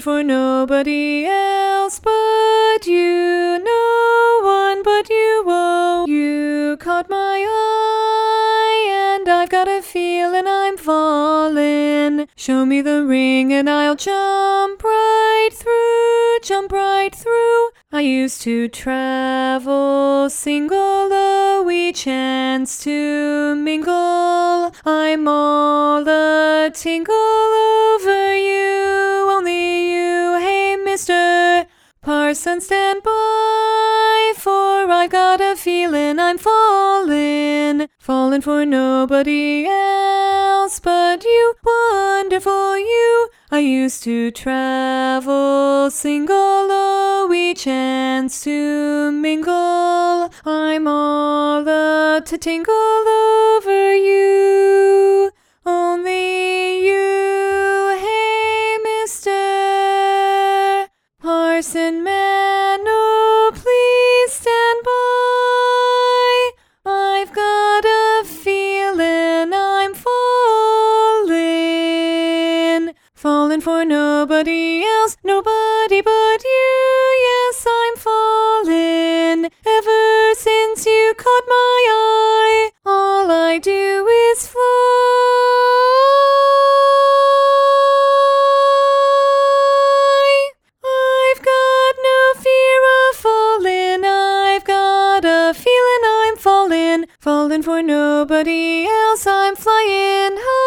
for nobody else but you, no one but you, oh. You caught my eye, and I've got a feeling I'm falling. Show me the ring and I'll jump right through, jump right through. I used to travel single, though we chance to mingle. I'm all a tingle over you, only you. Hey, Mr. Parson, stand by, for I got a feeling I'm falling. Falling for nobody else but you, wonderful you. I used to travel single, oh, we chance to mingle. I'm all a tingle over you, only you. Hey, Mr. Parson Man, oh, please stand by. I've got a feeling I'm falling. Falling for nobody else, nobody but you. Yes, I'm falling. Ever since you caught my eye, all I do is fly. I've got no fear of falling. I've got a feeling I'm falling. Falling for nobody else, I'm flying high.